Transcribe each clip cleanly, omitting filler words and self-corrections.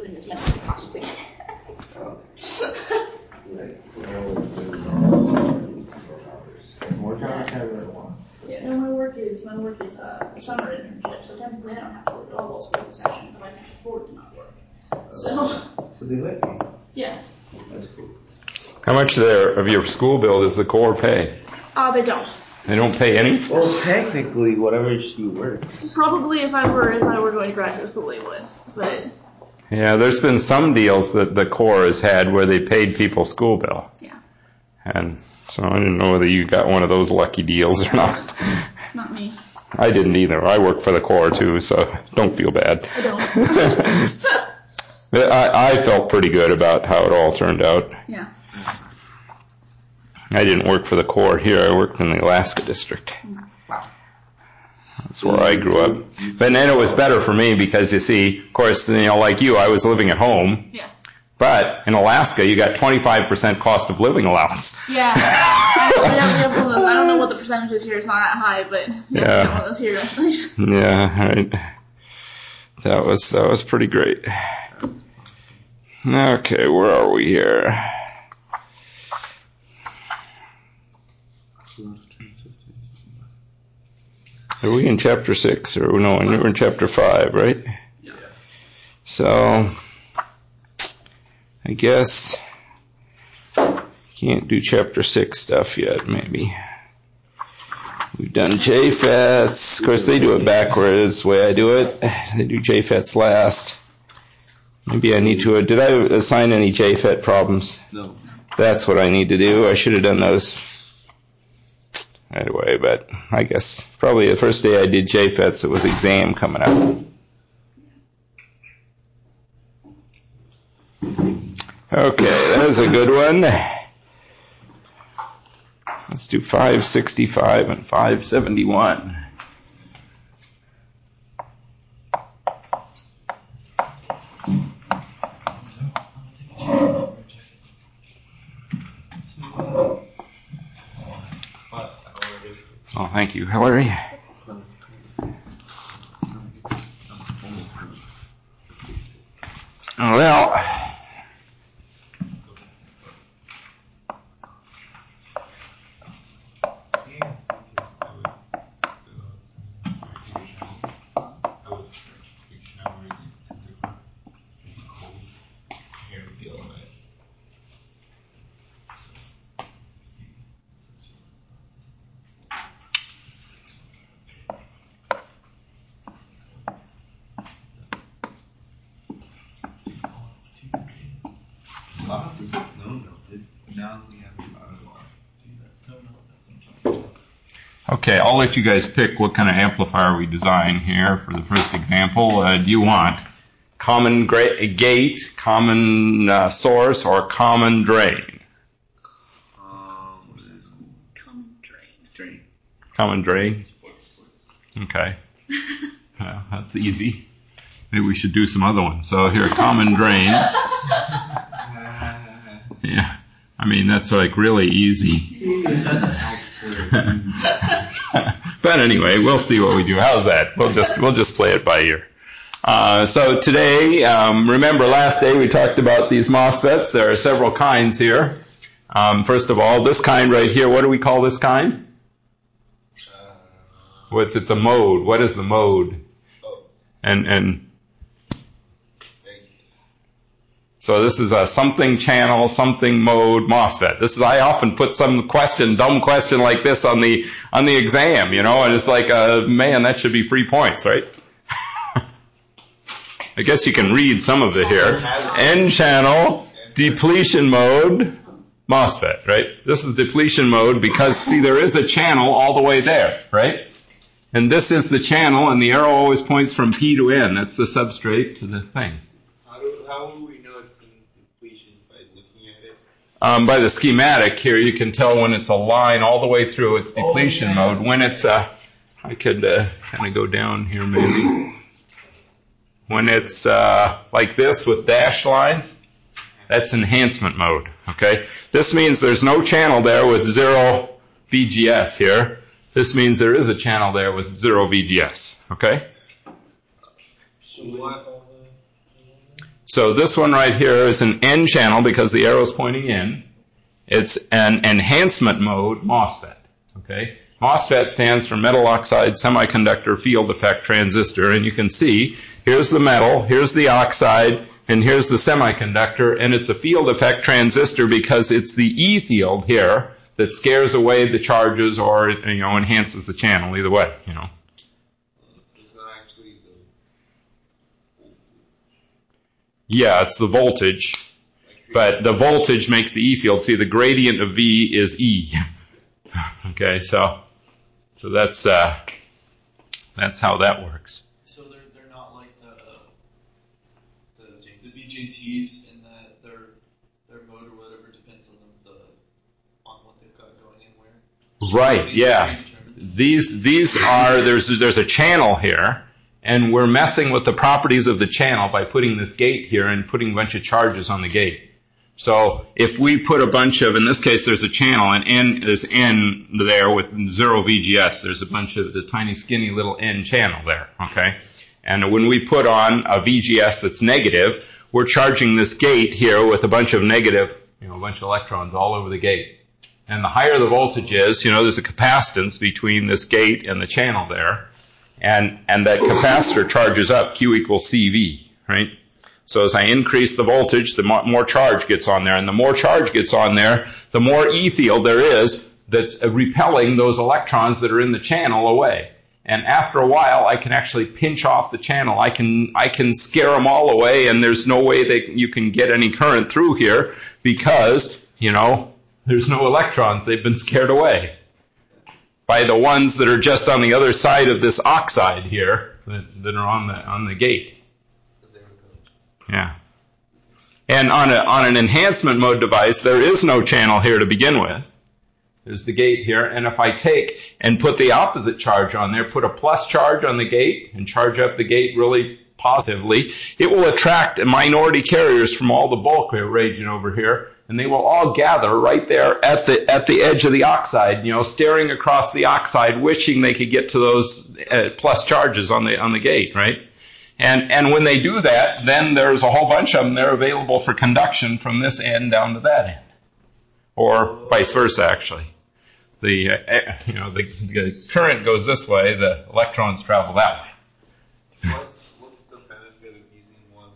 including as many as I possibly can. What kind of cabinet one? Yeah, no, my work is a summer internship, so technically I don't have to work at all school session, but I can't afford to not work. So they let you? Yeah. That's cool. How much of your school bill does the Corps pay? They don't. They don't pay any? Well, technically, whatever she works. Probably if I were going to graduate school, they would. But yeah, there's been some deals that the Corps has had where they paid people school bill. Yeah. And so I didn't know whether you got one of those lucky deals or not. Not me. I didn't either. I work for the Corps too, so don't feel bad. I don't. I felt pretty good about how it all turned out. Yeah. I didn't work for the Corps here. I worked in the Alaska district. That's where I grew up. But then it was better for me because, you see, of course, like you, I was living at home. Yeah. But in Alaska, you got 25% cost of living allowance. Yeah. We have one of those. I don't know what the percentage is here. It's not that high, but we have one of those here. That's nice. Yeah, right. That was pretty great. Okay, where are we here? Are we in chapter 6 or no? We're in chapter 5, right? Yeah. So I guess can't do chapter 6 stuff yet. Maybe we've done JFETs. Of course, they do it backwards. The way I do it, they do JFETs last. Maybe I need to. Did I assign any JFET problems? No. That's what I need to do. I should have done those anyway, but I guess probably the first day I did JFETs, it was exam coming up. Okay, that was a good one. Let's do 565 and 571. Oh, thank you, Hillary. Well, okay, I'll let you guys pick what kind of amplifier we design here for the first example. Do you want common gate, common source, or common drain? Common drain. Common drain? Okay. That's easy. Maybe we should do some other ones. So here, common drain. Yeah. I mean, that's like really easy. But anyway, we'll see what we do. How's that? We'll just play it by ear. So today, remember last day we talked about these MOSFETs. There are several kinds here. First of all, this kind right here, what do we call this kind? It's a mode. What is the mode? And so this is a something channel, something mode MOSFET. I often put some dumb question like this on the exam, and it's like, man, that should be 3 points, right? I guess you can read some of it here. N channel, depletion mode, MOSFET, right? This is depletion mode because, see, there is a channel all the way there, right? And this is the channel, and the arrow always points from P to N. That's the substrate to the thing. How will we know it's in depletion by looking at it? By the schematic here, you can tell when it's a line all the way through its depletion mode. When it's I could kind of go down here maybe. When it's like this with dashed lines, that's enhancement mode. Okay, this means there's no channel there with 0 VGS here. This means there is a channel there with 0 VGS. Okay. So what? So this one right here is an N channel because the arrow's pointing in. It's an enhancement mode MOSFET. Okay? MOSFET stands for metal oxide semiconductor field effect transistor, and you can see here's the metal, here's the oxide, and here's the semiconductor, and it's a field effect transistor because it's the E field here that scares away the charges or, enhances the channel, either way, It's not actually Yeah, it's the voltage, but the voltage makes the E field. See, the gradient of V is E. Okay, so that's how that works. So they're not like the BJTs in that their mode or whatever depends on what they've got going in where. Right, yeah. These are there's a channel here, and we're messing with the properties of the channel by putting this gate here and putting a bunch of charges on the gate. So if we put a bunch of, in this case there's a channel, and there's N there with 0 VGS. There's a bunch of the tiny skinny little N channel there, okay? And when we put on a VGS that's negative, we're charging this gate here with a bunch of negative, a bunch of electrons all over the gate. And the higher the voltage is, there's a capacitance between this gate and the channel there. And that capacitor charges up, Q equals CV, right? So as I increase the voltage, the more charge gets on there. And the more charge gets on there, the more E field there is that's repelling those electrons that are in the channel away. And after a while, I can actually pinch off the channel. I can scare them all away, and there's no way that you can get any current through here because, there's no electrons. They've been scared away by the ones that are just on the other side of this oxide here that are on the gate. Yeah. And on an enhancement mode device, there is no channel here to begin with. There's the gate here, and if I take and put the opposite charge on there, put a plus charge on the gate and charge up the gate really positively, it will attract minority carriers from all the bulk region over here, and they will all gather right there at the edge of the oxide, staring across the oxide, wishing they could get to those plus charges on the gate, right? And when they do that, then there's a whole bunch of them there available for conduction from this end down to that end. Or vice versa, actually. The current goes this way, the electrons travel that way. What's the benefit of using one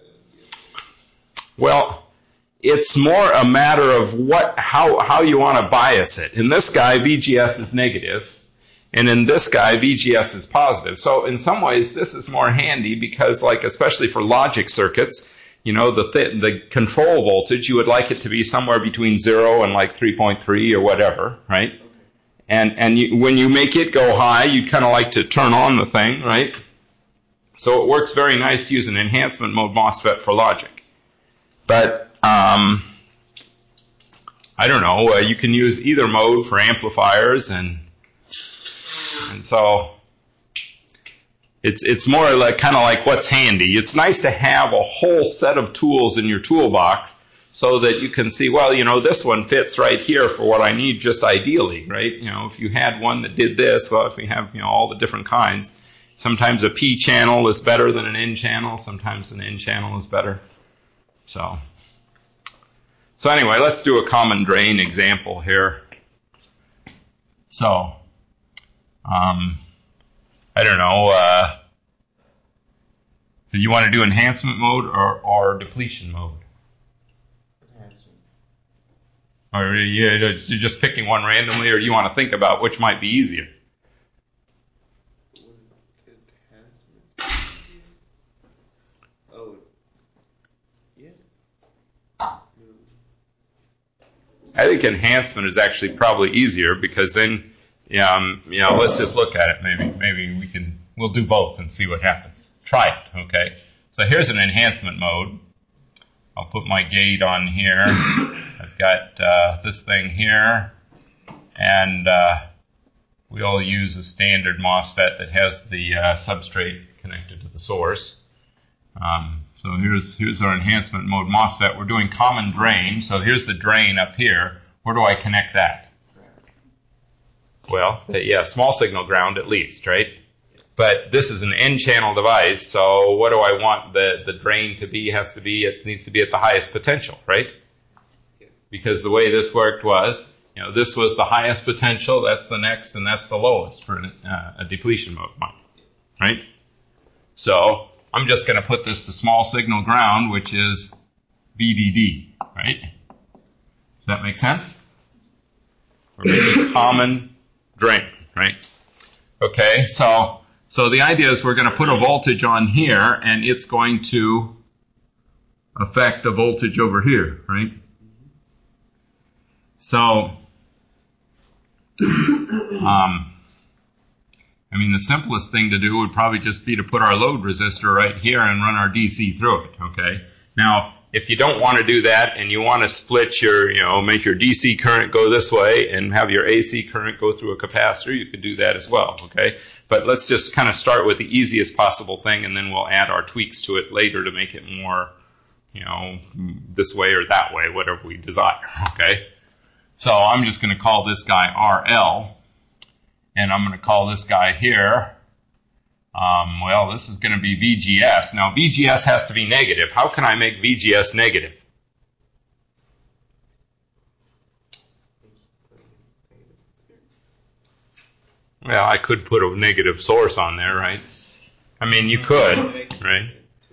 strategy? Well, it's more a matter of how you want to bias it. In this guy, VGS is negative. And in this guy, VGS is positive. So in some ways, this is more handy because, especially for logic circuits, the control voltage, you would like it to be somewhere between 0 and 3.3 or whatever, right? Okay. And when you make it go high, you'd kind of like to turn on the thing, right? So it works very nice to use an enhancement mode MOSFET for logic. But, I don't know, you can use either mode for amplifiers and so it's more kind of like what's handy. It's nice to have a whole set of tools in your toolbox so that you can see, this one fits right here for what I need just ideally, right? If you had one that did this, if we have, all the different kinds, sometimes a P channel is better than an N channel, sometimes an N channel is better. So anyway, let's do a common drain example here. So, I don't know, do you want to do enhancement mode or depletion mode? Enhancement. Or you're just picking one randomly, or you want to think about which might be easier? Enhancement? Oh, yeah. I think enhancement is actually probably easier because then, let's just look at it. Maybe we'll do both and see what happens. Try it, okay? So here's an enhancement mode. I'll put my gate on here. I've got this thing here, and we'll use a standard MOSFET that has the substrate connected to the source. So here's our enhancement mode MOSFET. We're doing common drain. So here's the drain up here. Where do I connect that? Well, yeah, small signal ground at least, right? But this is an N-channel device, so what do I want the drain to be? It needs to be at the highest potential, right? Because the way this worked was, this was the highest potential, that's the next, and that's the lowest for a depletion mode, right? So I'm just going to put this to small signal ground, which is VDD, right? Does that make sense? Or maybe common drain, right? Okay, so the idea is we're going to put a voltage on here, and it's going to affect the voltage over here, right? So, the simplest thing to do would probably just be to put our load resistor right here and run our DC through it, okay? Now, if you don't want to do that and you want to split make your DC current go this way and have your AC current go through a capacitor, you could do that as well, okay? But let's just kind of start with the easiest possible thing, and then we'll add our tweaks to it later to make it more, this way or that way, whatever we desire, okay? So I'm just going to call this guy RL, and I'm going to call this guy here, this is going to be VGS. Now, VGS has to be negative. How can I make VGS negative? Well, I could put a negative source on there, right? You could, right?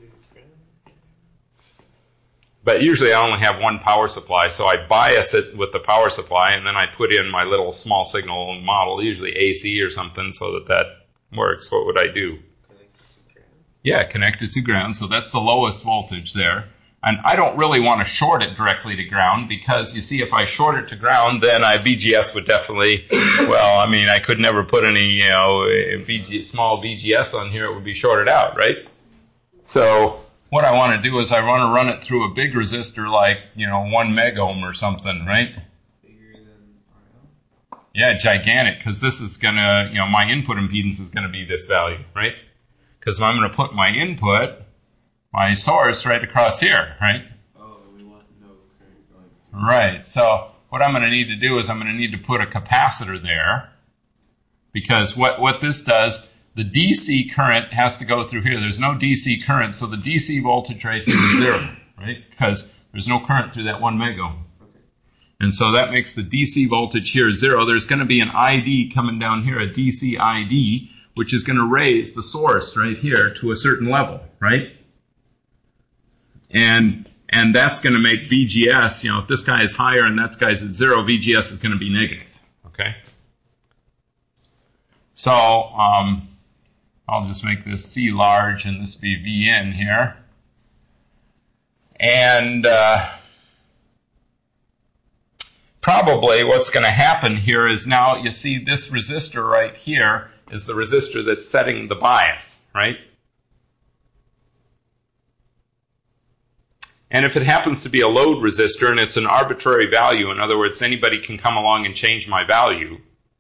But usually I only have one power supply, so I bias it with the power supply, and then I put in my little small signal model, usually AC or something, so that works. What would I do? Connect it to ground, so that's the lowest voltage there. And I don't really want to short it directly to ground, because you see, if I short it to ground, then VGS would definitely, I could never put any, small VGS on here, it would be shorted out, right? So what I want to do is I want to run it through a big resistor like, 1 megohm or something, right? Bigger than RL? Yeah, gigantic, because this is going to, my input impedance is going to be this value, right? Because I'm going to put my input, my source, right across here, right? Oh, we want no current going through. Right, so what I'm going to need to do is I'm going to need to put a capacitor there, because what this does, the DC current has to go through here. There's no DC current, so the DC voltage right here is 0, right? Because there's no current through that 1 megohm. Okay. And so that makes the DC voltage here 0. There's going to be an ID coming down here, a DC ID, which is going to raise the source right here to a certain level, right? And that's going to make VGS, if this guy is higher and that guy's at 0, VGS is going to be negative, okay? So, I'll just make this C large and this be VN here. And probably what's going to happen here is now you see this resistor right here is the resistor that's setting the bias, right? And if it happens to be a load resistor and it's an arbitrary value, in other words, anybody can come along and change my value,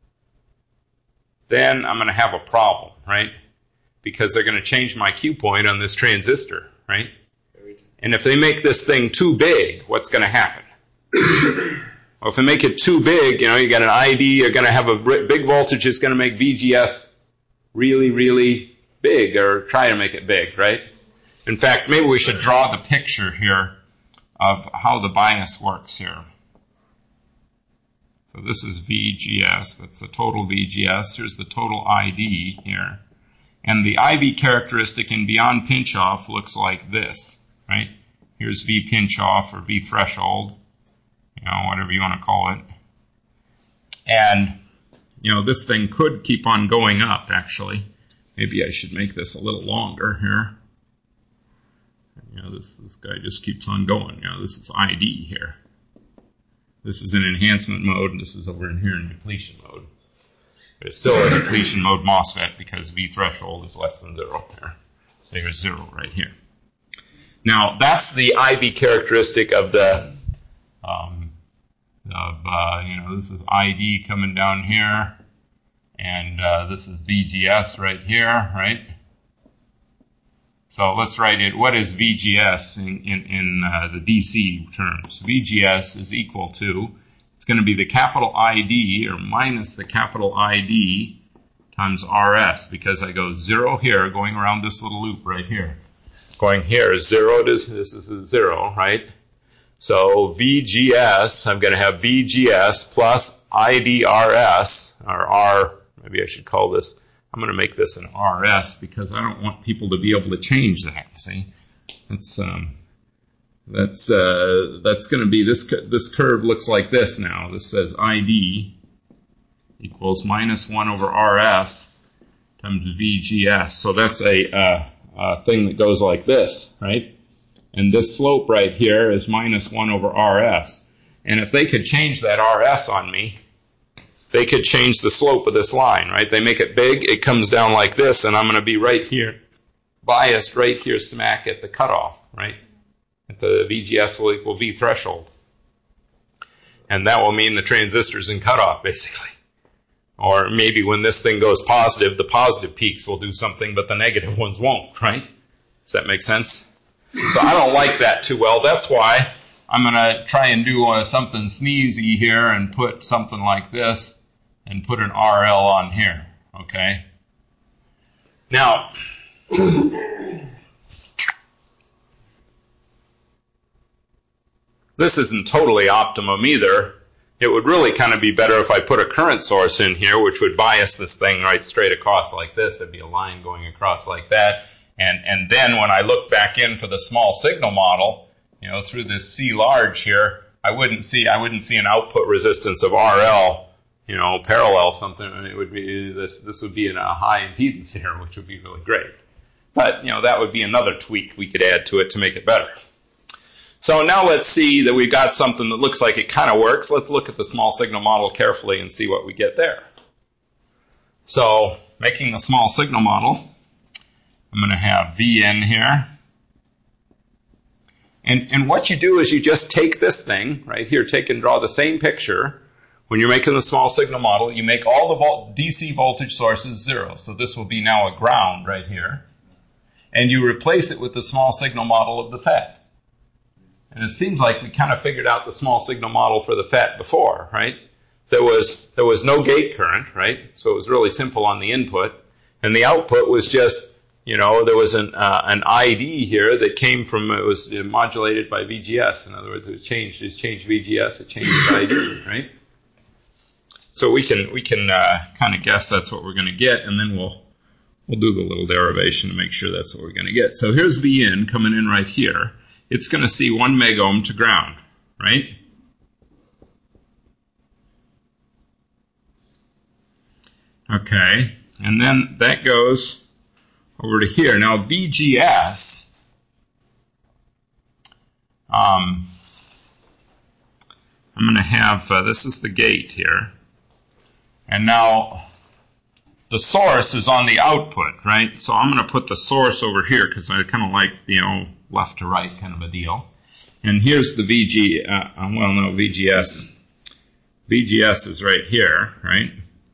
then I'm going to have a problem, right? Because they're going to change my Q point on this transistor, right? And if they make this thing too big, what's going to happen? Well, if they make it too big, you got an ID, you're going to have a big voltage, it's going to make VGS really, really big, or try to make it big, right? In fact, maybe we should draw the picture here of how the bias works here. So this is VGS, that's the total VGS. Here's the total ID here. And the IV characteristic in beyond pinch off looks like this, right? Here's V pinch off or V threshold, whatever you want to call it. And, this thing could keep on going up, actually. Maybe I should make this a little longer here. This guy just keeps on going. This is ID here. This is in enhancement mode, and this is over in here in depletion mode. But it's still a depletion mode MOSFET because V threshold is less than 0 here. So here's 0 right here. Now, that's the IV characteristic of the, this is ID coming down here, and this is VGS right here, right? So let's write it. What is VGS in the DC terms? VGS is equal to, it's going to be the capital ID or minus the capital ID times RS, because I go 0 here, going around this little loop right here. Going here, 0 to, this is a 0, right? So VGS, I'm going to have VGS plus IDRS, or R, maybe I should call this, I'm going to make this an RS because I don't want people to be able to change that, see? That's going to be, this curve looks like this now. This says ID equals minus 1 over RS times VGS. So that's a thing that goes like this, right? And this slope right here is minus 1 over RS. And if they could change that RS on me, they could change the slope of this line, right? They make it big, it comes down like this, and I'm going to be right here, biased right here smack at the cutoff, right? At the VGS will equal V threshold. And that will mean the transistor's in cutoff, basically. Or maybe when this thing goes positive, the positive peaks will do something, but the negative ones won't, right? Does that make sense? So I don't like that too well. That's why I'm going to try and do something sneezy here and put something like this and put an RL on here, okay? Now, this isn't totally optimum either. It would really kind of be better if I put a current source in here, which would bias this thing right straight across like this. There'd be a line going across like that. And then when I look back in for the small signal model, you know, through this C large here, I wouldn't see an output resistance of RL, you know, parallel something. It would be this would be in a high impedance here, which would be really great. But, you know, that would be another tweak we could add to it to make it better. So now let's see that we've got something that looks like it kind of works. Let's look at the small signal model carefully and see what we get there. So, making the small signal model, I'm going to have Vn here. And what you do is you just take this thing, right here, take and draw the same picture. When you're making the small signal model, you make all the DC voltage sources 0. So this will be now a ground right here. And you replace it with the small signal model of the FET. And it seems like we kind of figured out the small signal model for the FET before, right? There was no gate current, right? So it was really simple on the input. And the output was just, you know, there was an ID here that came from, it was modulated by VGS. In other words, it changed VGS, it changed ID, right? So we can kind of guess that's what we're going to get, and then we'll do the little derivation to make sure that's what we're going to get. So here's Vn coming in right here. It's going to see 1 megohm to ground, right? Okay, and then that goes over to here. Now VGS, I'm going to have, this is the gate here. And now the source is on the output, right? So I'm going to put the source over here because I kind of like, you know, left to right kind of a deal. And here's the VGS. VGS is right here, right?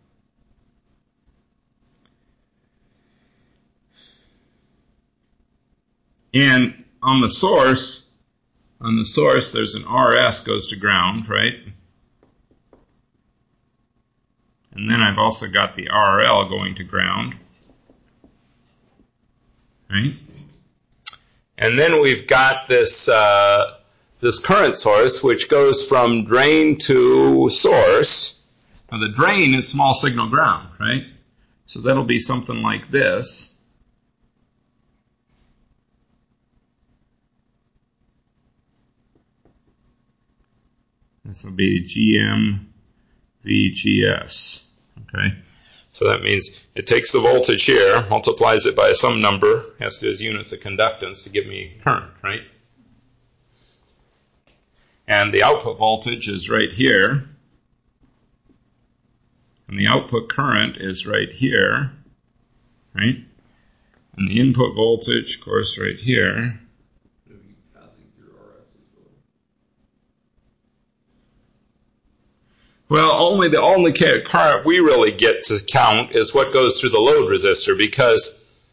And on the source, there's an RS goes to ground, right? And then I've also got the RL going to ground, right? And then we've got this current source, which goes from drain to source. Now the drain is small signal ground, right? So that'll be something like this. This will be GM VGS, okay? So that means it takes the voltage here, multiplies it by some number, has to do as units of conductance to give me current, right? And the output voltage is right here. And the output current is right here, right? And the input voltage, of course, right here. It'll be passing through RS as well. Well, the only current we really get to count is what goes through the load resistor because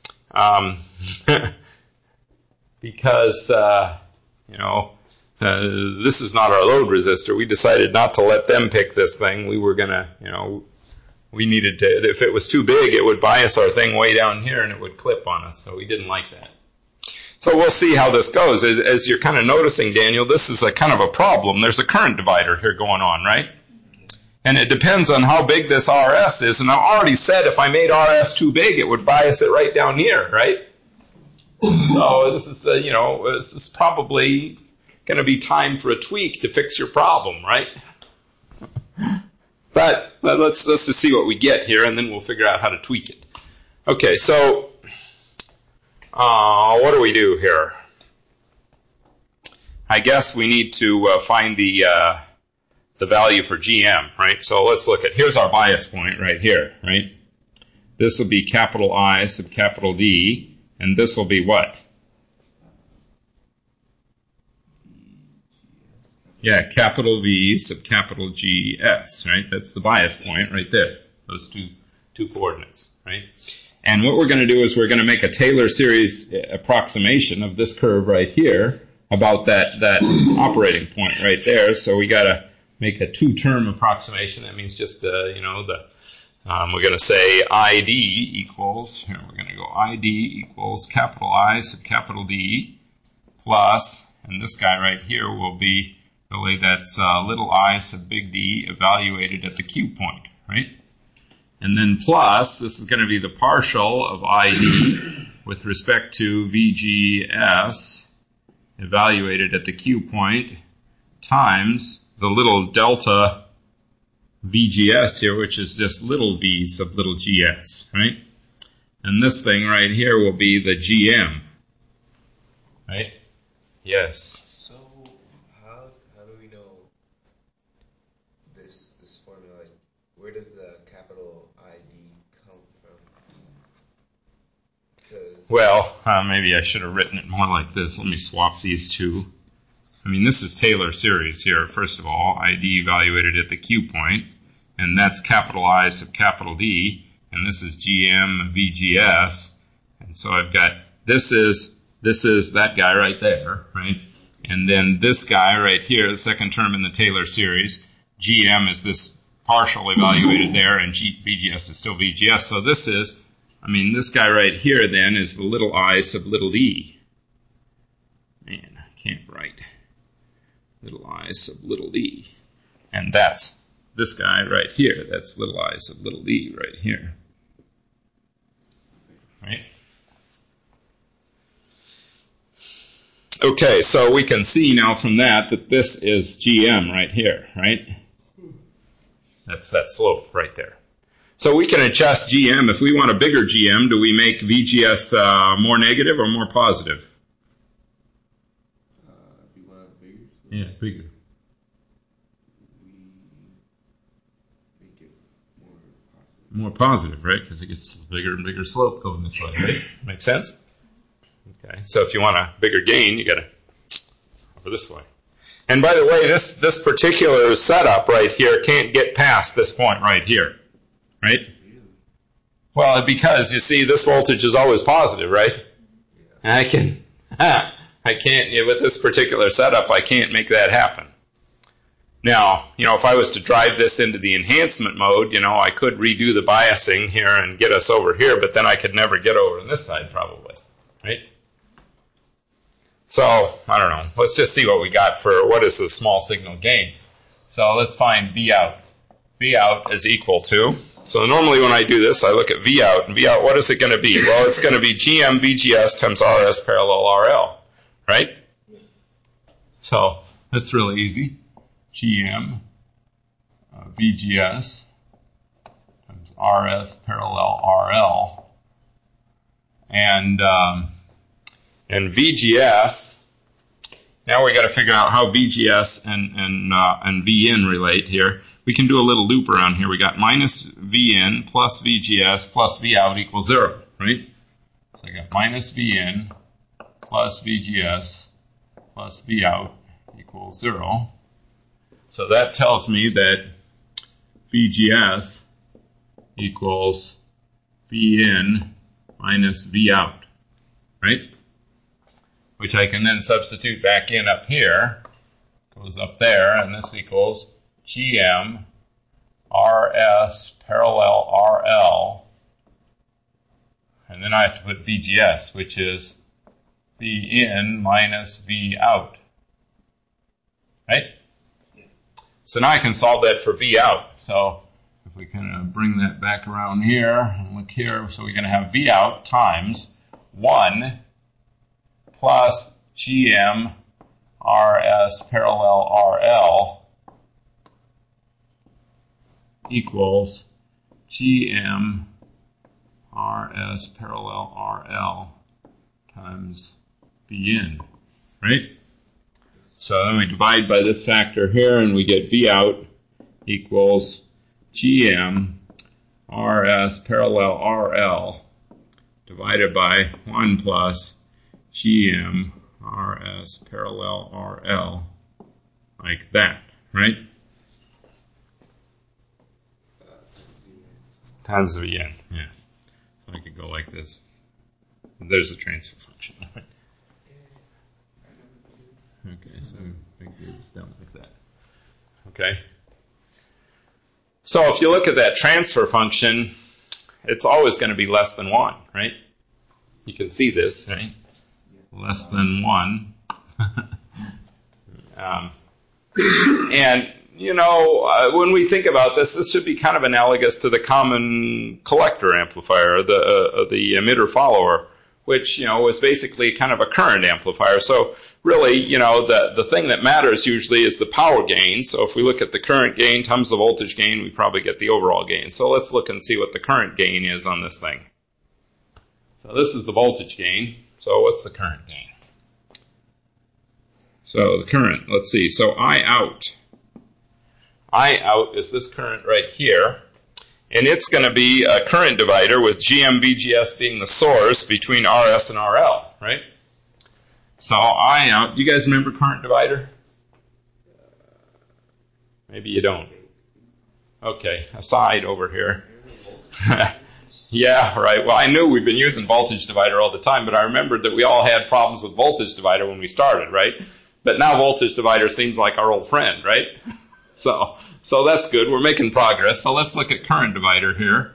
this is not our load resistor. We decided not to let them pick this thing. We were gonna, we needed to, if it was too big, it would bias our thing way down here and it would clip on us. So we didn't like that. So we'll see how this goes. As you're kind of noticing, Daniel, this is a kind of a problem. There's a current divider here going on, right? And it depends on how big this RS is. And I've already said if I made RS too big, it would bias it right down here, right? So this is, this is probably going to be time for a tweak to fix your problem, right? But let's just see what we get here, and then we'll figure out how to tweak it. Okay, so what do we do here? I guess we need to find the value for GM, right? So let's look at, here's our bias point right here, right? This will be capital I sub capital D, and this will be what? Yeah, capital V sub capital GS, right? That's the bias point right there, those two coordinates, right? And what we're going to do is we're going to make a Taylor series approximation of this curve right here about that operating point right there. So we got to make a two-term approximation. That means just we're going to say ID equals, here we're going to go ID equals capital I sub capital D plus, and this guy right here will be really that's little I sub big D evaluated at the Q point, right? And then plus, this is going to be the partial of ID with respect to VGS evaluated at the Q point times the little delta VGS here, which is just little v sub little gs, right? And this thing right here will be the GM, right? Yes. So how do we know this formula? Like, where does the capital ID come from? Well, maybe I should have written it more like this. Let me swap these two. I mean, this is Taylor series here. First of all, ID evaluated at the Q point, and that's capital I sub capital D, and this is GM VGS, and so I've got this is that guy right there, right? And then this guy right here, the second term in the Taylor series, GM is this partial evaluated there, and VGS is still VGS. So this is, this guy right here then is the little I sub little d. Man, I can't write. Little I sub little d. And that's this guy right here. That's little I sub little d right here. Right? Okay, so we can see now from that this is GM right here, right? That's that slope right there. So we can adjust GM. If we want a bigger GM, do we make VGS more negative or more positive? If you want it bigger? Yeah, bigger. We make it more positive. More positive, right? Because it gets bigger and bigger slope going this way, right? Make sense? Okay, so if you want a bigger gain, you got to over this way. And by the way, this particular setup right here can't get past this point right here, right? Well, because you see, this voltage is always positive, right? And I can't, with this particular setup, I can't make that happen. Now, if I was to drive this into the enhancement mode, I could redo the biasing here and get us over here, but then I could never get over on this side probably, right? So, I don't know. Let's just see what we got for what is the small signal gain. So let's find V out. V out is equal to, so normally when I do this, I look at V out, and V out, what is it going to be? Well, it's going to be GM VGS times RS parallel RL, right? So that's really easy. GM VGS times RS parallel RL. And VGS, now we got to figure out how VGS and VN relate here. We can do a little loop around here. We got minus VN plus VGS plus V out equals 0, right? So I got minus VN plus VGS plus V out equals 0. So that tells me that VGS equals VN minus V out, right? Which I can then substitute back in up here, goes up there, and this equals GM RS parallel RL, and then I have to put VGS, which is V in minus V out. Right? So now I can solve that for V out. So if we kind of bring that back around here and look here, so we're going to have V out times 1 plus GM RS parallel RL equals GM RS parallel RL times V in, right? So then we divide by this factor here and we get V out equals GM RS parallel RL divided by 1 plus GM RS parallel RL, like that, right? Times V in, yeah. So I could go like this. There's the transfer function. Okay, so I think it's down like that. Okay. So if you look at that transfer function, it's always going to be less than 1, right? You can see this, right? Less than 1. And, you know, when we think about this, this should be kind of analogous to the common collector amplifier, the emitter follower, which, you know, is basically kind of a current amplifier. So really, you know, the thing that matters usually is the power gain. So if we look at the current gain times the voltage gain, we probably get the overall gain. So let's look and see what the current gain is on this thing. So this is the voltage gain. So what's the current gain? So the current, let's see. So I out is this current right here. And it's going to be a current divider with GM-VGS being the source between RS and RL, right? So I out, do you guys remember current divider? Maybe you don't. Okay, aside over here. Yeah, right. Well, I knew we've been using voltage divider all the time, but I remembered that we all had problems with voltage divider when we started, right? But now voltage divider seems like our old friend, right? So that's good. We're making progress. So let's look at current divider here.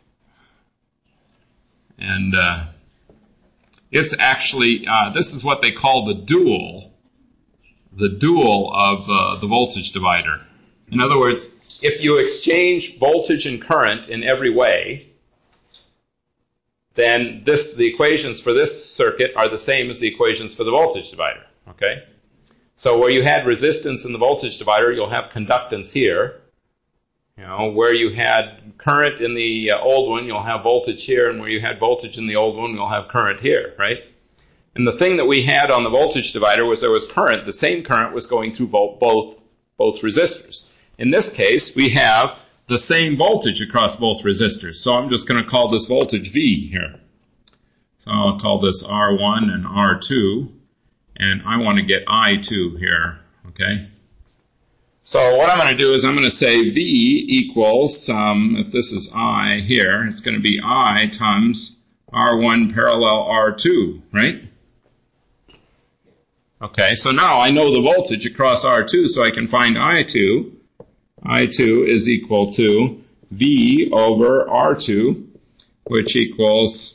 And it's actually, this is what they call the dual of the voltage divider. In other words, if you exchange voltage and current in every way, then the equations for this circuit are the same as the equations for the voltage divider. Okay? So where you had resistance in the voltage divider, you'll have conductance here. You know, where you had current in the old one, you'll have voltage here, and where you had voltage in the old one, you'll have current here, right? And the thing that we had on the voltage divider was there was current. The same current was going through both resistors. In this case, we have the same voltage across both resistors. So I'm just going to call this voltage V here. So I'll call this R1 and R2. And I want to get I2 here, okay? So what I'm going to do is I'm going to say V equals, if this is I here, it's going to be I times R1 parallel R2, right? Okay, so now I know the voltage across R2, so I can find I2. I2 is equal to V over R2, which equals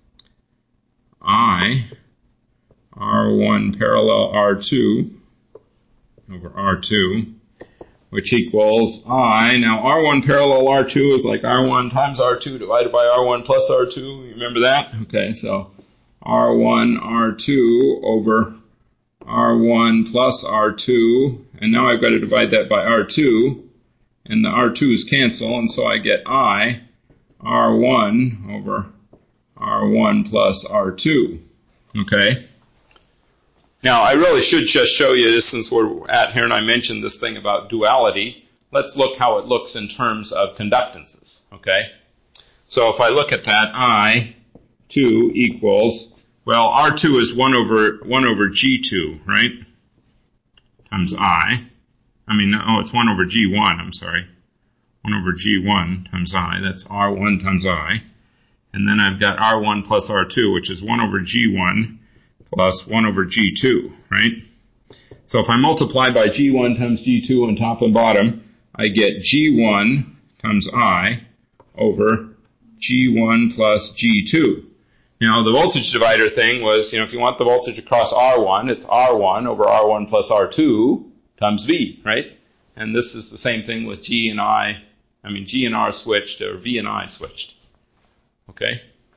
I R1 parallel R2 over R2, which equals I. Now R1 parallel R2 is like R1 times R2 divided by R1 plus R2. You remember that? Okay, so R1 R2 over R1 plus R2, and now I've got to divide that by R2, and the R2's cancel, and so I get I R1 over R1 plus R2. Okay? Now, I really should just show you this since we're at here and I mentioned this thing about duality. Let's look how it looks in terms of conductances, okay? So if I look at that, I2 equals, well, R2 is 1 over G2, right? Times I. It's 1 over G1, I'm sorry. 1 over G1 times I, that's R1 times I. And then I've got R1 plus R2, which is 1 over G1 plus 1 over G2, right? So if I multiply by G1 times G2 on top and bottom, I get G1 times I over G1 plus G2. Now, the voltage divider thing was, if you want the voltage across R1, it's R1 over R1 plus R2 times V, right? And this is the same thing with G and R switched, or V and I switched. Okay?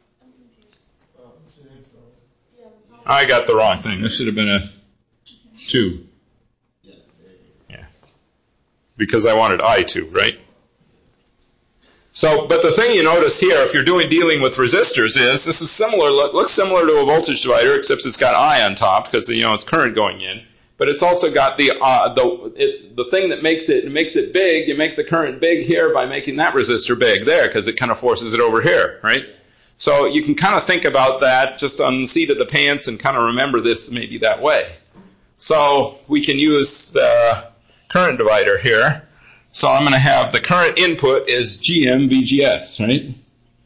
I got the wrong thing. This should have been a 2. Yeah. Because I wanted I2, right? So, but the thing you notice here, if you're dealing with resistors, is this is similar, looks similar to a voltage divider, except it's got I on top, because, it's current going in. But it's also got the thing that makes it big. You make the current big here by making that resistor big there, because it kind of forces it over here, right? So you can kind of think about that just on the seat of the pants and kind of remember this maybe that way. So we can use the current divider here. So I'm going to have the current input is GM VGS, right?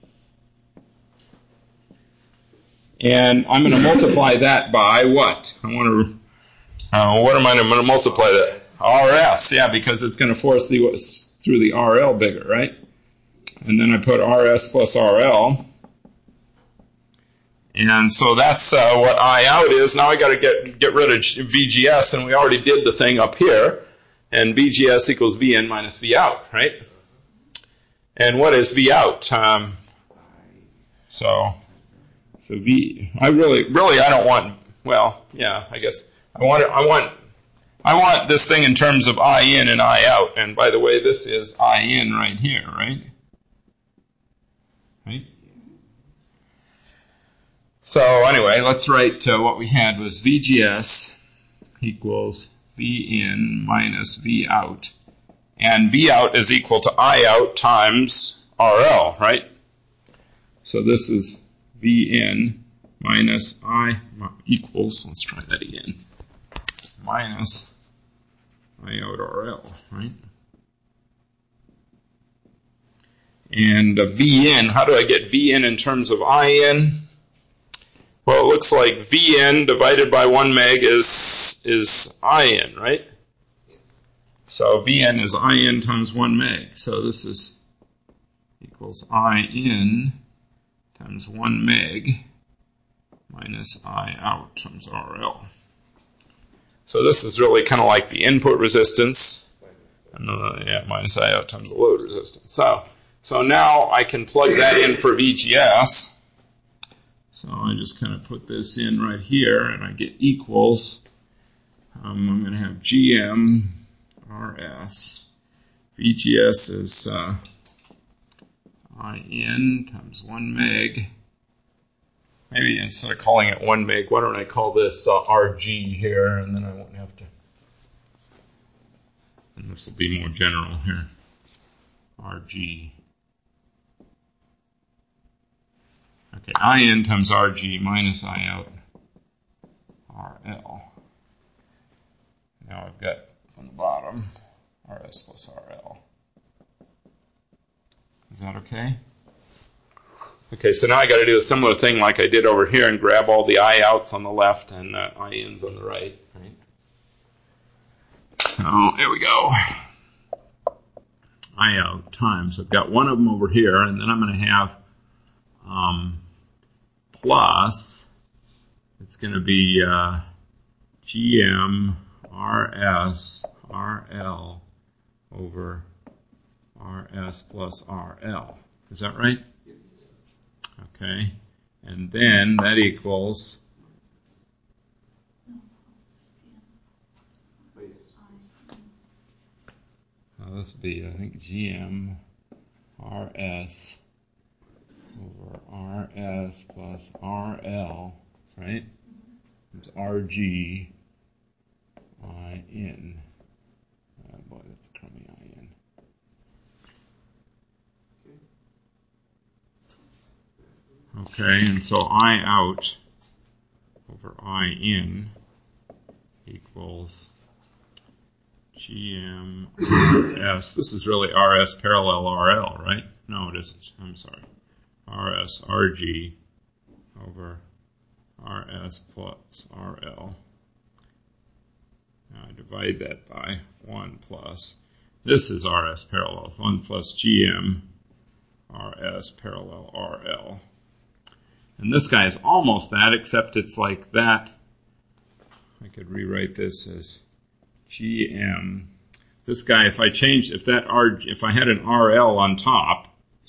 And I'm going to multiply that by what? What am I going to multiply that? RS, yeah, because it's going to force through the RL bigger, right? And then I put RS plus RL. And so that's what I out is. Now I got to get rid of VGS, and we already did the thing up here. And VGS equals VN minus V out, right? And what is V out? So V. I don't want. Well, yeah, I guess I want this thing in terms of I in and I out. And by the way, this is I in right here, right? Right. So anyway, let's write what we had was VGS equals V in minus V out. And V out is equal to I out times RL, right? So this is V in minus I equals, let's try that again, minus I out RL, right? And V in, how do I get V in terms of I in? Well, it looks like Vn divided by 1 meg is In, right? So Vn is In times 1 meg. So this is equals In times 1 meg minus I out times RL. So this is really kind of like the input resistance. And minus I out times the load resistance. So now I can plug that in for VGS. So I just kind of put this in right here, and I get equals. I'm going to have GM RS. VGS is IN times 1 meg. Maybe instead of calling it 1 meg, why don't I call this RG here, and then I won't have to. And this will be more general here. RG. Okay, In times RG minus I out RL. Now I've got on the bottom RS plus RL. Is that okay? Okay, so now I got to do a similar thing like I did over here and grab all the I outs on the left and I ins on the right. So here we go. I out times. I've got one of them over here, and then I'm going to have plus, it's going to be GM RS RL over RS plus RL. Is that right? Okay. And then that equals this would be, I think, GM RS over RS plus RL, right? It's RG IN. Oh boy, that's a crummy IN. Okay, and so I out over I in equals GM RS. This is really RS parallel RL, right? No, it isn't. I'm sorry. RS RG over RS plus RL. Now I divide that by 1 plus. This is RS parallel. 1 plus GM RS parallel RL. And this guy is almost that, except it's like that. I could rewrite this as GM. This guy, if I had an RL on top,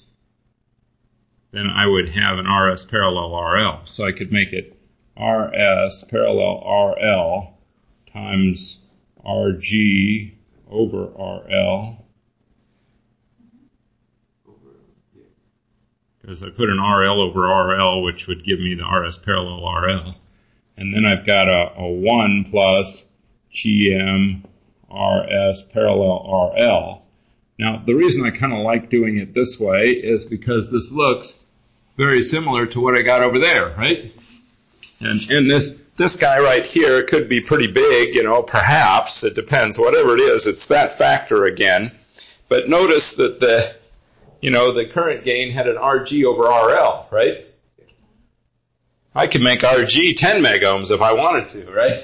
then I would have an RS parallel RL. So I could make it RS parallel RL times RG over RL. Because I put an RL over RL, which would give me the RS parallel RL. And then I've got a 1 plus GM RS parallel RL. Now, the reason I kind of like doing it this way is because this looks very similar to what I got over there, right? And this guy right here could be pretty big, perhaps. It depends. Whatever it is, it's that factor again. But notice that the current gain had an RG over RL, right? I could make RG 10 megohms if I wanted to, right?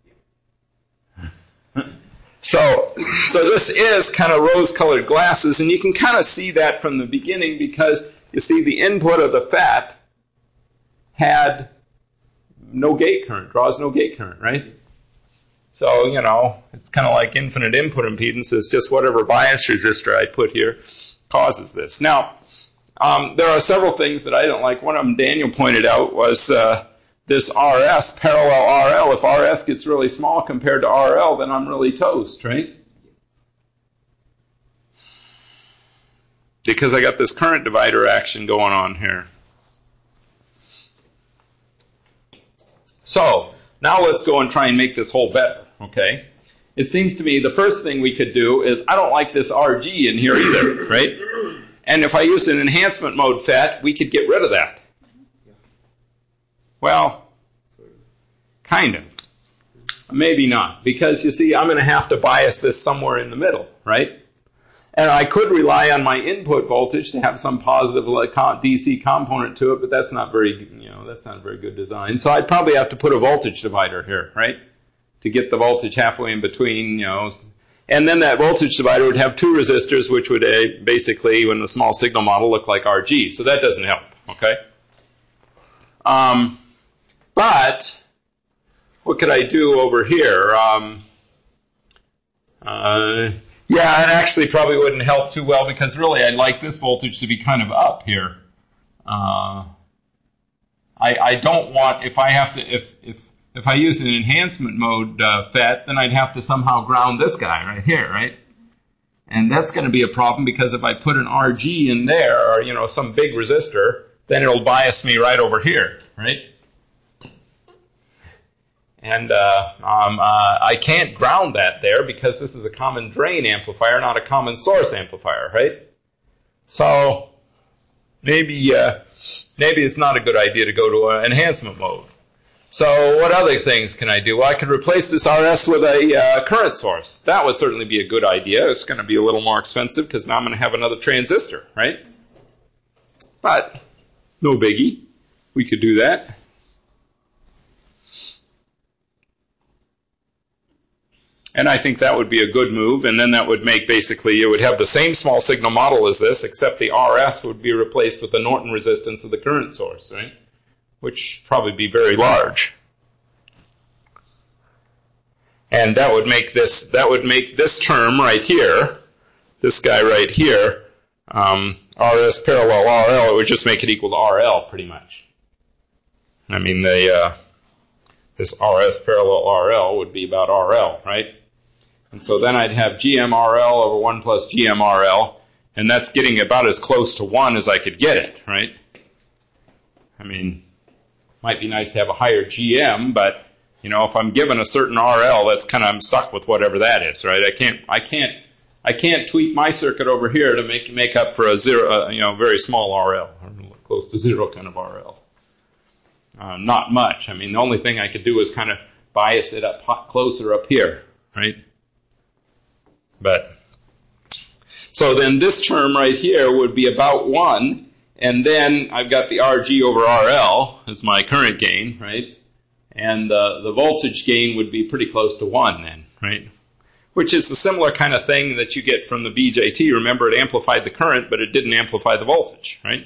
So this is kind of rose-colored glasses, and you can kind of see that from the beginning because you see the input of the FET had no gate current, draws no gate current, right? So, it's kind of like infinite input impedance. It's just whatever bias resistor I put here causes this. Now, there are several things that I don't like. One of them Daniel pointed out was this RS parallel RL. If RS gets really small compared to RL, then I'm really toast, right? Because I got this current divider action going on here. So, now let's go and try and make this whole better, okay? It seems to me the first thing we could do is, I don't like this RG in here either, right? And if I used an enhancement mode FET, we could get rid of that. Well, kind of. Maybe not. Because, you see, I'm going to have to bias this somewhere in the middle, right? And I could rely on my input voltage to have some positive DC component to it, but that's not very, that's not a very good design. So I'd probably have to put a voltage divider here, right? To get the voltage halfway in between, And then that voltage divider would have two resistors, which would basically, when the small signal model, look like RG. So that doesn't help, okay? But what could I do over here? Yeah, it actually probably wouldn't help too well because really I'd like this voltage to be kind of up here. I don't want, if I use an enhancement mode FET, then I'd have to somehow ground this guy right here, right? And that's going to be a problem because if I put an RG in there or, some big resistor, then it'll bias me right over here, right? And I can't ground that there because this is a common drain amplifier, not a common source amplifier, right? So maybe it's not a good idea to go to an enhancement mode. So what other things can I do? Well, I could replace this RS with a current source. That would certainly be a good idea. It's going to be a little more expensive because now I'm going to have another transistor, right? But no biggie. We could do that. And I think that would be a good move, and then that would make basically, it would have the same small signal model as this, except the RS would be replaced with the Norton resistance of the current source, right? Which would probably be very large. And that would make this term right here, this guy right here, RS parallel RL, it would just make it equal to RL pretty much. I mean, this RS parallel RL would be about RL, right? And so then I'd have GMRL over 1 plus GMRL, and that's getting about as close to 1 as I could get it, right? I mean, might be nice to have a higher GM, but, if I'm given a certain RL, that's kind of, I'm stuck with whatever that is, right? I can't tweak my circuit over here to make up for a zero, very small RL, or close to zero kind of RL. Not much. I mean, the only thing I could do is kind of bias it up closer up here, right? But, so then this term right here would be about 1, and then I've got the RG over RL as my current gain, right? And the voltage gain would be pretty close to 1 then, right? which is the similar kind of thing that you get from the BJT. Remember, it amplified the current, but it didn't amplify the voltage, right?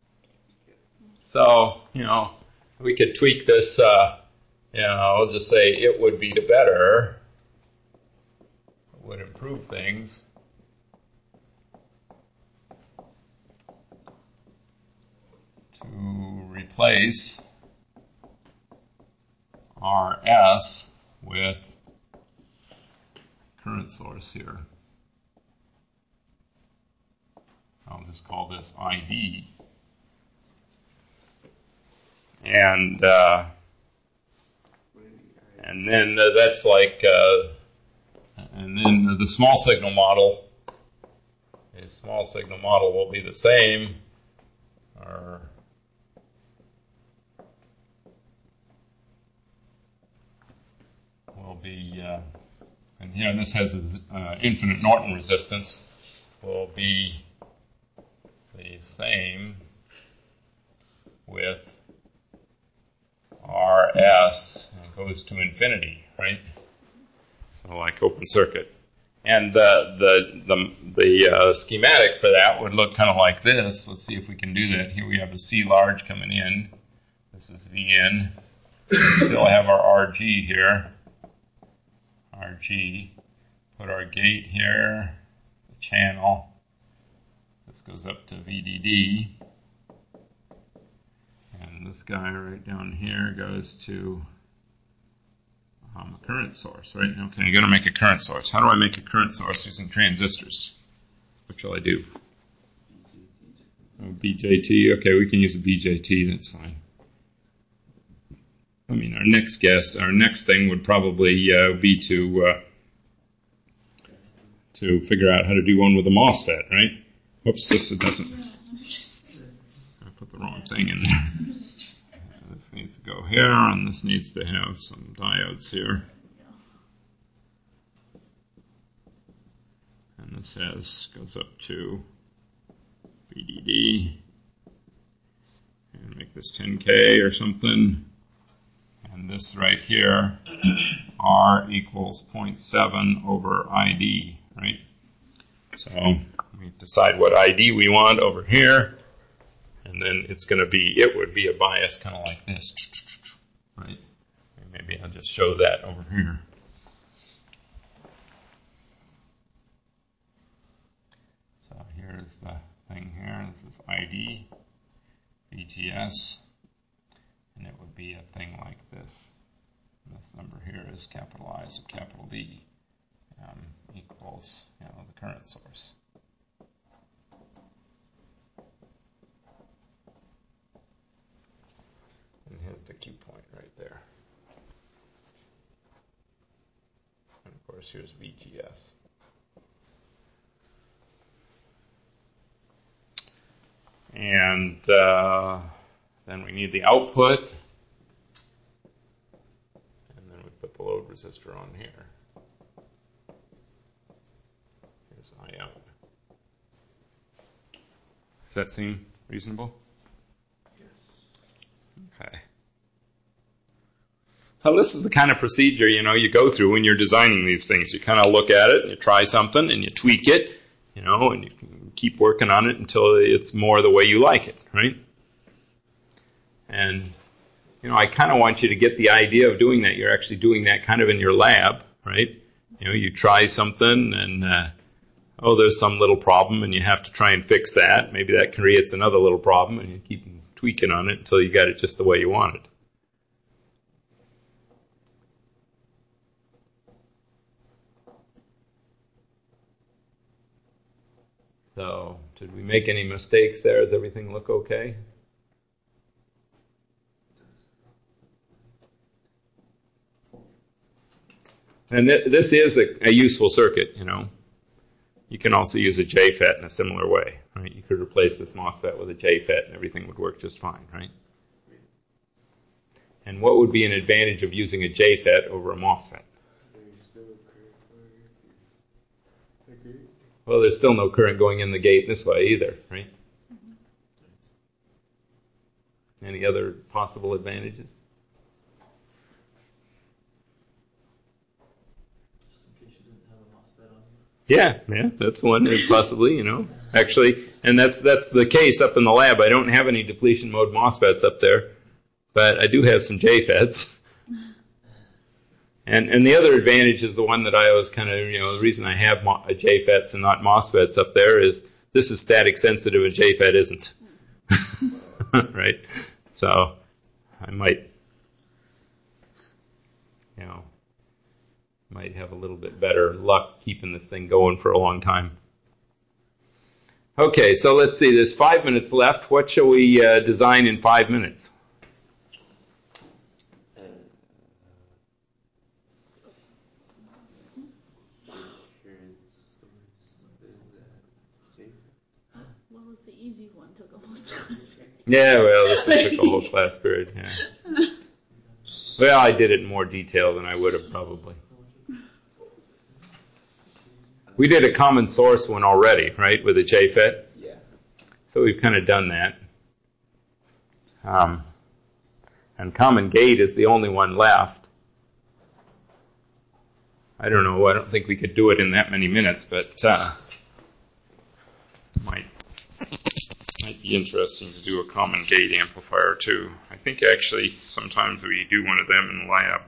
So, we could tweak this, just say it would be the better, it would improve things. To replace RS with current source here. I'll just call this ID. And then that's like, and then the small signal model, a small signal model will be the same, or will be, and here this has infinite Norton resistance, will be the same with RS, and it goes to infinity, right? So like open circuit. And the schematic for that would look kind of like this. Let's see if we can do that. Here we have a C large coming in. This is VN. Still have our RG here. RG. Put our gate here. The channel. This goes up to VDD. And this guy right down here goes to a current source, right? Okay, I'm going to make a current source. How do I make a current source using transistors? What shall I do? BJT. Okay, we can use a BJT. That's fine. I mean, our next thing would probably be to figure out how to do one with a MOSFET, right? Whoops, this doesn't. I put the wrong thing in there. This needs to go here, and this needs to have some diodes here. And this goes up to VDD. And make this 10K or something. And this right here, R equals 0.7 over ID, right? So we decide what ID we want over here. And then it would be a bias kind of like this, right? Maybe I'll just show that over here. So here's the thing here. This is ID, VGS, and it would be a thing like this. And this number here is capital I, so capital D equals the current source. And here's the Q point right there. And of course, here's VGS. And then we need the output. And then we put the load resistor on here. Here's I out. Does that seem reasonable? Okay. Well, this is the kind of procedure, you go through when you're designing these things. You kind of look at it and you try something and you tweak it, and you keep working on it until it's more the way you like it, right? And, I kind of want you to get the idea of doing that. You're actually doing that kind of in your lab, right? You try something and, there's some little problem and you have to try and fix that. Maybe that creates another little problem and you keep tweaking on it until you got it just the way you want it. So, did we make any mistakes there? Does everything look okay? And this is a useful circuit, You can also use a JFET in a similar way, right? You could replace this MOSFET with a JFET and everything would work just fine, right? And what would be an advantage of using a JFET over a MOSFET? Well, there's still no current going in the gate this way either, right? Any other possible advantages? Just in case you didn't have a MOSFET on it. Yeah, that's one, possibly, Actually, and that's the case up in the lab. I don't have any depletion mode MOSFETs up there, but I do have some JFETs. And the other advantage is the one that I was kind of, the reason I have JFETs and not MOSFETs up there is this is static sensitive and JFET isn't. Right? So I might have a little bit better luck keeping this thing going for a long time. Okay, so let's see. There's 5 minutes left. What shall we design in 5 minutes? Well, it's the easy one. Took almost a class period. Yeah, well, this one took a whole class period. Yeah. Well, I did it in more detail than I would have probably. We did a common source one already, right, with a JFET? Yeah. So we've kind of done that. And common gate is the only one left. I don't know. I don't think we could do it in that many minutes, but might be interesting to do a common gate amplifier too. I think actually sometimes we do one of them in the lab.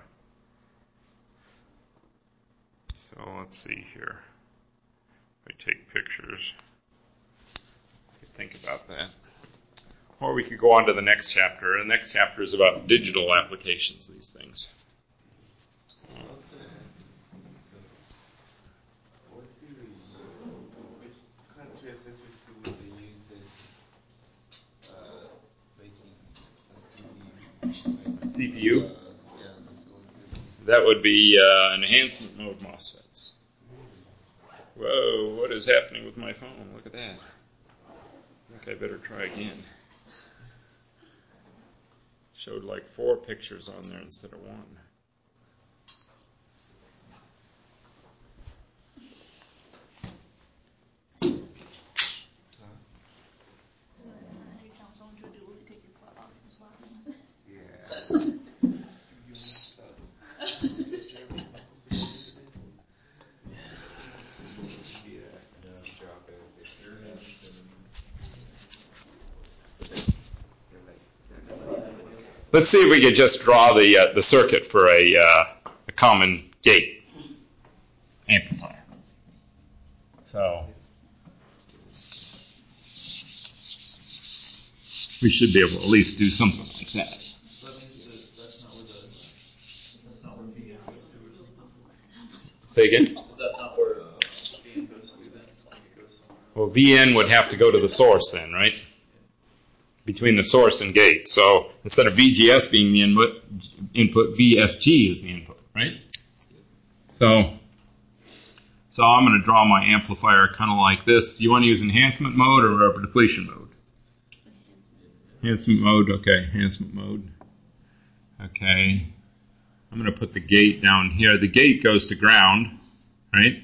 So let's see here. I take pictures. Think about that. Or we could go on to the next chapter. The next chapter is about digital applications, these things. Which kind of transistor tool do they use in making a CPU? the silicon? That would be enhancement mode MOSFETs. Whoa, what is happening with my phone? Look at that. I think I better try again. Showed like 4 pictures on there instead of 1. Let's see if we could just draw the circuit for a common gate amplifier. So we should be able to at least do something like that. So that means that's not where VN goes to or something. Say again? Is that not where VN goes to then? Like it goes somewhere else? Well, VN would have to go to the source then, right? Between the source and gate. So instead of VGS being the input, VSG is the input, right? So I'm going to draw my amplifier kind of like this. You want to use enhancement mode or depletion mode? Enhancement mode, okay, enhancement mode. Okay. I'm going to put the gate down here. The gate goes to ground, right?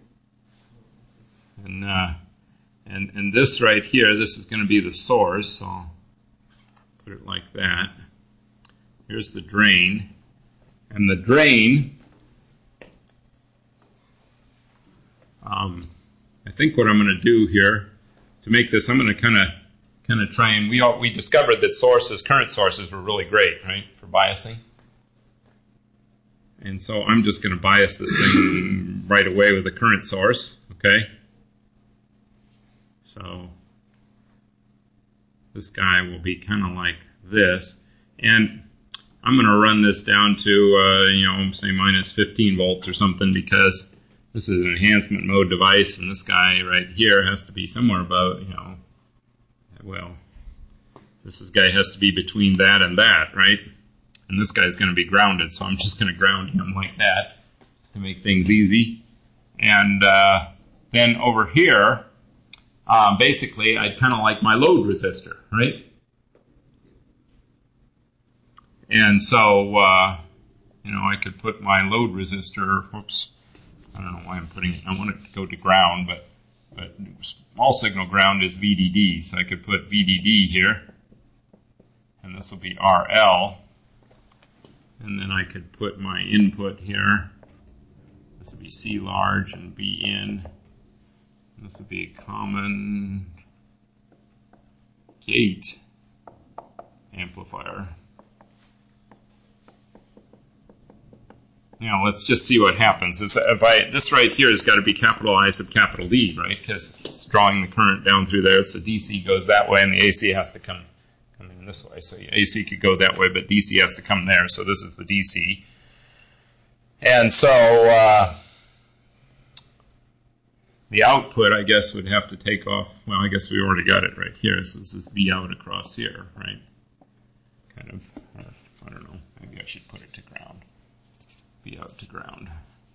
And this right here, this is going to be the source, so I'll put it like that. Here's the drain. And the drain, I think what I'm going to do here, to make this, I'm going to kind of try and, we discovered that current sources were really great, right, for biasing. And so I'm just going to bias this thing right away with a current source, okay? So this guy will be kind of like this. And I'm going to run this down to, say minus 15 volts or something, because this is an enhancement mode device, and this guy right here has to be somewhere above, this guy has to be between that and that, right? And this guy's going to be grounded, so I'm just going to ground him like that, just to make things easy. And then over here, basically, I'd kind of like my load resistor, right? And so, I could put my load resistor, I don't know why I'm putting it, I want it to go to ground, but small signal ground is VDD, so I could put VDD here, and this will be RL, and then I could put my input here, this would be VC large and V in. This would be a common gate amplifier. Now let's just see what happens. This right here has got to be capital I sub capital D, right? Because it's drawing the current down through there. So DC goes that way, and the AC has to come in this way. So AC could go that way, but DC has to come there. So this is the DC. And so the output, I guess, would have to take off. Well, I guess we already got it right here. So this is V out across here, right? Kind of, I don't know. Maybe I should put it to ground. V out to ground.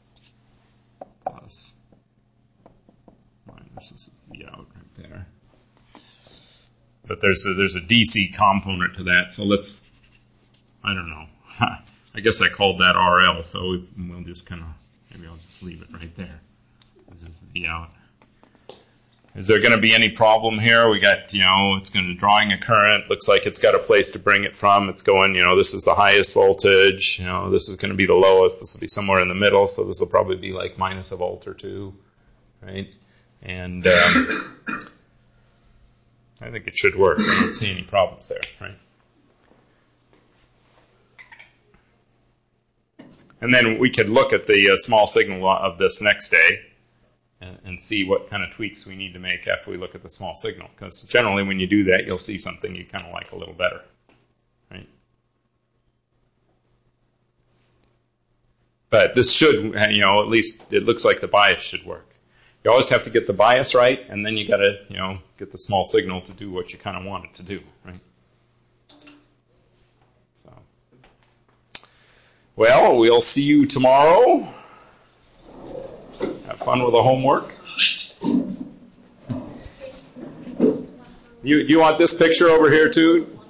Plus minus is V out right there. But there's a DC component to that. So I don't know. I guess I called that RL, so we'll just maybe I'll just leave it right there. This is V out. Is there going to be any problem here? We got, it's going to drawing a current. Looks like it's got a place to bring it from. It's going, this is the highest voltage. This is going to be the lowest. This will be somewhere in the middle. So this will probably be like minus a volt or two, right? And I think it should work. I don't see any problems there, right? And then we could look at the small signal of this next day and see what kind of tweaks we need to make after we look at the small signal. Because generally when you do that, you'll see something you kind of like a little better, right? But this should, at least it looks like the bias should work. You always have to get the bias right, and then you got to, get the small signal to do what you kind of want it to do, right? So, well, we'll see you tomorrow. Have fun with the homework. You want this picture over here too?